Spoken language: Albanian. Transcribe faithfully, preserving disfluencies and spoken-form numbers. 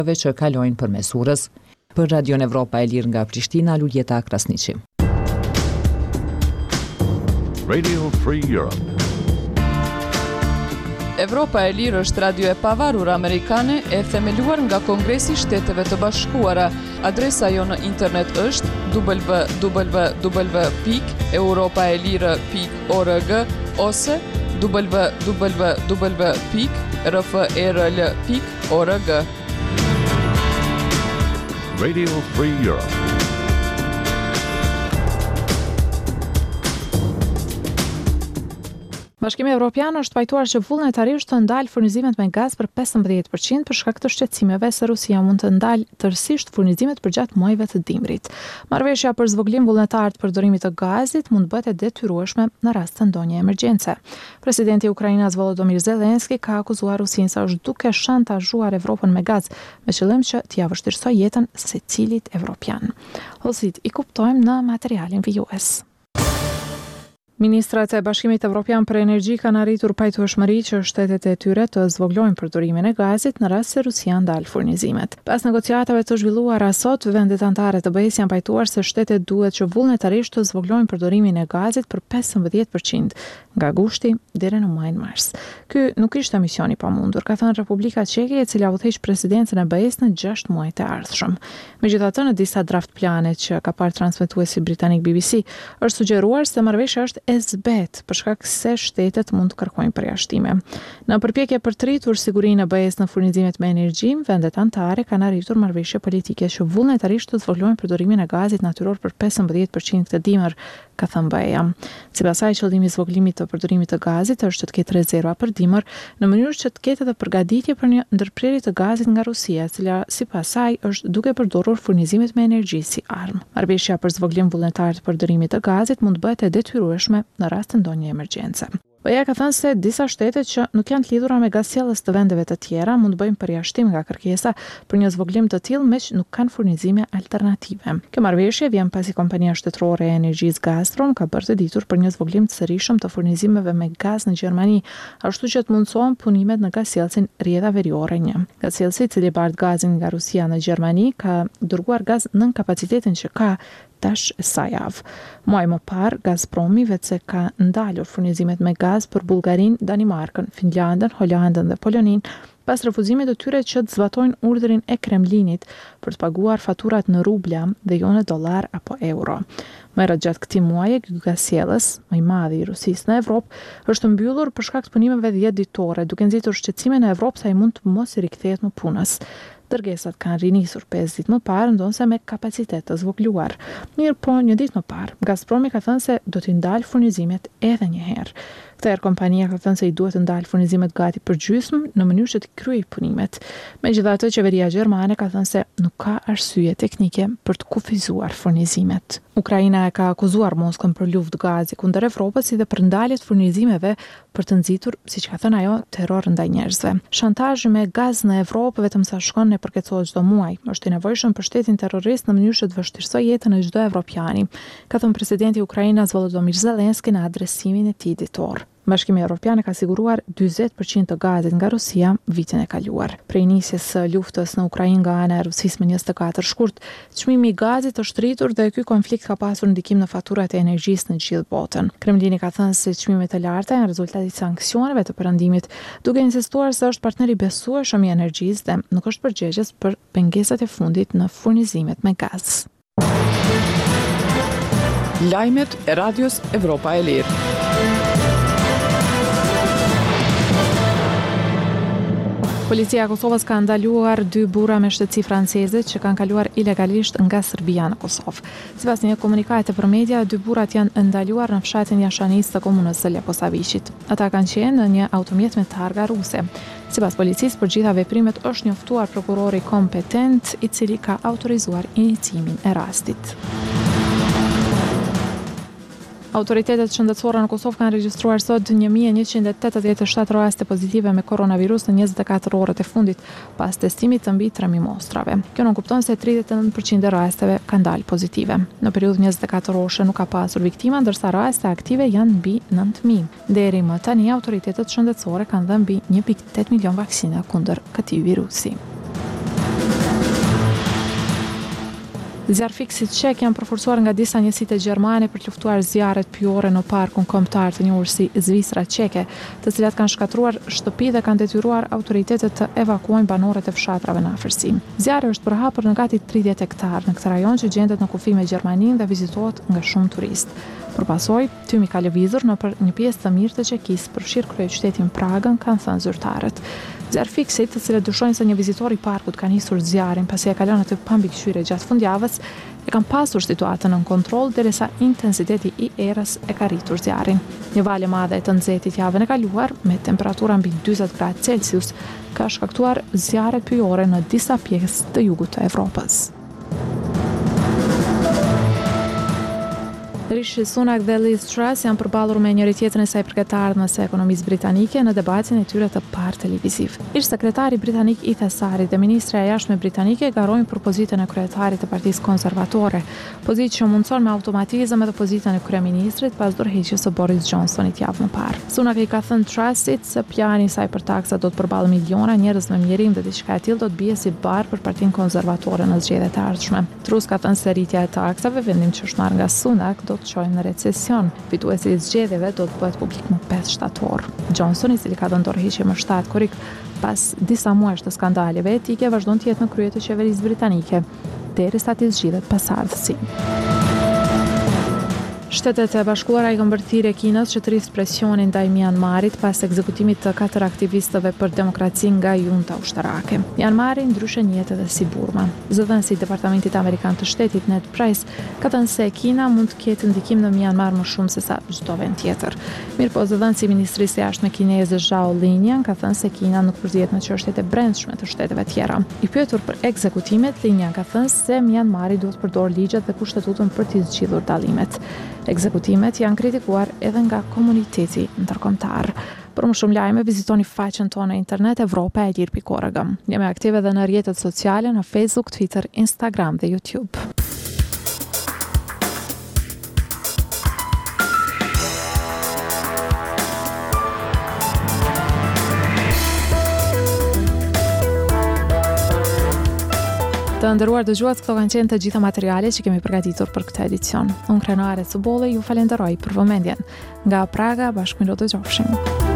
që kalojnë përmes urës. Për Radion Evropa e Lirë nga Prishtina, Luljeta Krasniqi. Radio Free Europe. Evropa e Lirë është radio e pavarur amerikane e themeluar nga Kongresi i Shteteve të Bashkuara. Adresa jo në internet është w w w pikë europaelire pikë org ose w w w pikë r f e r l pikë org. Radio Free Europe. Bashkimi Evropian është pajtuar që vullnetarisht të ndalë furnizimet me gaz për pesëmbëdhjetë përqind për shkak të shqetësimeve se Rusia mund të ndalë tërësisht furnizimet për gjatë muajve të dimrit. Marrëveshja për zvoglim vullnetar të përdorimit të gazit mund bëhet e detyrueshme në rast të ndonjë emergjence. Presidenti i Ukrainës Volodymyr Zelensky ka akuzuar Rusinë se është duke shantazhuar Evropën me gaz, me qëllim që t'ia vështirësojë jetën secilit evropian. Ose i kuptojmë në materialin vijues. Ministrat e Bashkimit Evropian për Energji kanë arritur pajtueshmëri që shtetet e tyre të zvogllojnë përdorimin e gazit në rast se Rusia ndal furnizimet. Pas negociatave të zhvilluara sot, vendet anëtare të B E S janë pajtuar se shtetet duhet që vullnetarisht të zvogllojnë përdorimin e gazit për pesëmbëdhjetë përqind nga gushti deri në muajin mars. Ky nuk ishte misioni i pamundur, ka thënë Republika Çeke, e cila udhëheq presidencën e B E S në gjashtë muajt e ardhshëm. Megjithatë, në disa draft plane që ka parë transmetuesi britanik B B C, është sugjeruar se marrëveshja është e zbet për shkak se shtetet mund të kërkojnë përjashtime. Në përpjekje për të rritur sigurinë e B E S në furnizimet me energji, vendet anëtare kanë arritur marrëveshje politike që vullnetarisht të zvogllojnë përdorimin e gazit natyror për pesëmbëdhjetë përqind këtë dimër, ka thënë B E A. Sipas saj, qëllimi i zvoglimit të përdorimit të gazit është të ketë rezerva për dimër, në mënyrë që të ketë edhe përgatitje për një ndërprerje të gazit nga Rusia, e cila sipas saj është duke përdorur furnizimet me energji si armë. Marrëveshja për zvoglim vullnetar të përdorimit të gazit mund bëhet e detyrueshme në rast të ndonjë emergjence. B E A ka thënë se disa shtete që nuk janë të lidhura me gazsjellës të vendeve të tjera mund bëjnë përjashtim nga kërkesa për një zvoglim të tillë me që nuk kanë furnizime alternative. Kjo marrëveshje vjen pasi kompania shtetërore e energjisë Gazprom ka bërë të ditur për një zvoglim të sërishëm të furnizimeve me gaz në Gjermani, ashtu që të mundsohen punimet në gazsjellësin Rjedha Veriore një. Gazsjellësi i cili bart gazin nga Rusia në Gjermani ka dërguar gaz nën kapacitetin që ka tash sa javë. Muaj më parë, Gazpromi vetëse ka ndalur furnizimet me gaz për Bullgarinë, Danimarkën, Finlandën, Holandën dhe Poloninë pas refuzimit të tyre që të zbatojnë urdhrin e Kremlinit për të paguar faturat në rubla dhe jo në dollar apo euro. Më herët gjatë këtij muaji, ky gazsjellës, më i madhi i Rusisë në Evropë, është mbyllur për shkak të punimeve dhjetë ditore, duke nxitur shqetësime në Evropë se ai mund të mos i rikthehet më punës. Dërgesat kanë rinisur pesë ditë më parë, ndonse me kapacitet të zvogluar. Mirë po, një ditë më parë, Gazpromi ka thënë se do t'i ndalë furnizimet edhe një herë. Këtë herë kompania ka thënë se i duhet të ndalë furnizimet gati për gjysmë në mënyrë që të kryejë punimet. Megjithatë, qeveria gjermane ka thënë se nuk ka arsye teknike për të kufizuar furnizimet. Ukraina e ka akuzuar Moskën për luftë gazi kundër Evropës si dhe për ndalje të furnizimeve për të nxitur, siç ka thënë ajo, terror ndaj njerëzve. Shantazhi me gaz në Evropë vetëm sa shkon ne përkecohet çdo muaj. Është i nevojshëm për shtetin terrorist në mënyrë që të vështirësojë jetën e çdo evropiani, ka thënë presidenti i Ukrainës Volodymyr Zelensky në adresimin e tij ditor. Bashkimi Evropian ka siguruar dyzet përqind të gazit nga Rusia vitin e kaluar. Prej nisjes së luftës në Ukrainë nga ana e Rusisë më njëzet e katër shkurt, çmimi i gazit është rritur dhe ky konflikt ka pasur ndikim në faturat e energjisë në gjithë botën. Kremlini ka thënë se çmimet e larta janë rezultati i sanksioneve të perëndimit, duke insistuar se është partner i besueshëm i energjisë dhe nuk është përgjegjës për pengesat e fundit në furnizimet me gaz. Lajmet e Radios Evropa e Lirë. Policia e Kosovës ka ndaluar dy burra me shtetësi franceze që kanë kaluar ilegalisht nga Serbia në Kosovë. Sipas një komunikati për media, dy burrat janë ndaluar në fshatin Jashanis të komunës së Leposaviçit. Ata kanë qenë në një automjet me targa ruse. Sipas policisë, për gjitha veprimet është njoftuar prokurori kompetent, i cili ka autorizuar iniciimin e rastit. Autoritetet shëndetësore në Kosovë kanë regjistruar sot një mijë e njëqind e tetëdhjetë e shtatë raste pozitive me koronavirus në njëzet e katër orët e fundit, pas testimit të mbi tre mijë mostrave. Kjo nuk kupton se tridhjetë e nëntë përqind e rasteve kanë dalë pozitive. Në periudhë njëzet e katër orëshe nuk ka pasur viktima, ndërsa raste aktive janë mbi nëntë mijë. Deri më tani autoritetet shëndetësore kanë dhënë mbi një pikë tetë milion vaksina kundër këtij virusi. Zjarë fiksit qek janë përforcuar nga disa njësitë gjermane për të luftuar zjarret pyjore në parkun kombëtar të njohur si Zvistra Qeke, të cilat kanë shkatruar shtëpi dhe kanë detyruar autoritetet të evakuojnë banorët e fshatrave në afërsi. Zjarri është përhapur në gati tridhjetë hektar në këtë rajon që gjendet në kufi me Gjermaninë dhe vizitohet nga shumë turistë. Për pasoj, tymi ka lëvizur në për një pjesë të mirë të Qekisë, përfshirë kryeqytetin Pragën, kanë thënë zyrtarët. Zjarë fiksit, të cilët dyshojnë se një vizitor i parkut kanë nisur zjarrin pasi e kalon aty pa mbikëqyrje gjatë fundjavës, e kanë pasur situatën në kontroll derisa intensiteti i erës e ka rritur zjarrin. Një valë e madhe e të nxehtit javën e kaluar me temperatura mbi njëzet gradë Celsius ka shkaktuar zjarre pyjore në disa pjesë të jugut të Evropës. Rishi Sunak dhe Liz Truss janë përballur me njëri tjetrën e saj përket të ardhmës së ekonomisë britanike në debatin e tyre të parë televiziv. Ish sekretari britanik Ita Sari dhe ministra e jashtme britanike garojnë për pozitën e kryetarit të Partisë Konservatore, pozitë që mundson me automatizëm edhe pozitën e kryeministrit pas dorëheqjes së Boris Johnsonit javën e parë. Sunak i ka thënë Trussit se plani i saj për taksa do të përballë miliona njerëz me mjerim dhe diçka e tillë do të bie si barë për Partinë Konservatore në zgjedhjet e ardhshme. Truss ka thënë se rritja e taksave, vendim që është marrë nga Sunak, do të çojë në recesion. Fituesi i zgjedhjeve do të bëhet publik më pesë shtator. Johnson, i cili ka dhënë dorëheqje më shtatë korrik pas disa muajsh të skandaleve etike, vazhdon të jetë në krye të qeverisë britanike derisa të zgjidhet pasardhësi. Shtetet e Bashkuara i kanë bërë thirrje Kinës që të rrisë presionin ndaj Myanmarit pas ekzekutimit të katër aktivistëve për demokraci nga junta ushtarake. Myanmari ndryshe njihet edhe si Burma. Zëdhënësi i Departamentit Amerikan të Shtetit Ned Price ka thënë se Kina mund të ketë ndikim në Myanmar më shumë se sa çdo vend tjetër. Mirpo zëdhënësi i Ministrisë së Jashtme kineze Zhao Lijian ka thënë se Kina nuk përzihet në çështjet e brendshme të shteteve tjera. I pyetur për ekzekutimet, Lijian ka thënë se Myanmari duhet të përdorë ligjet dhe kushtetutën për të zgjidhur dallimet. Ekzekutimet janë kritikuar edhe nga komuniteti ndërkombëtar. Për më shumë lajme, vizitoni faqen tonë në internet evropa e lirë pikë org. Jemi aktive edhe në rrjetet sociale në Facebook, Twitter, Instagram dhe YouTube. Të nderuar dëgjues, këto kanë qenë të gjitha materialet që kemi përgatitur për këtë edicion. Unë Krenare Cubolle ju falenderoj për vëmendjen. Nga Praga, bashkë me do të dëgjofshim.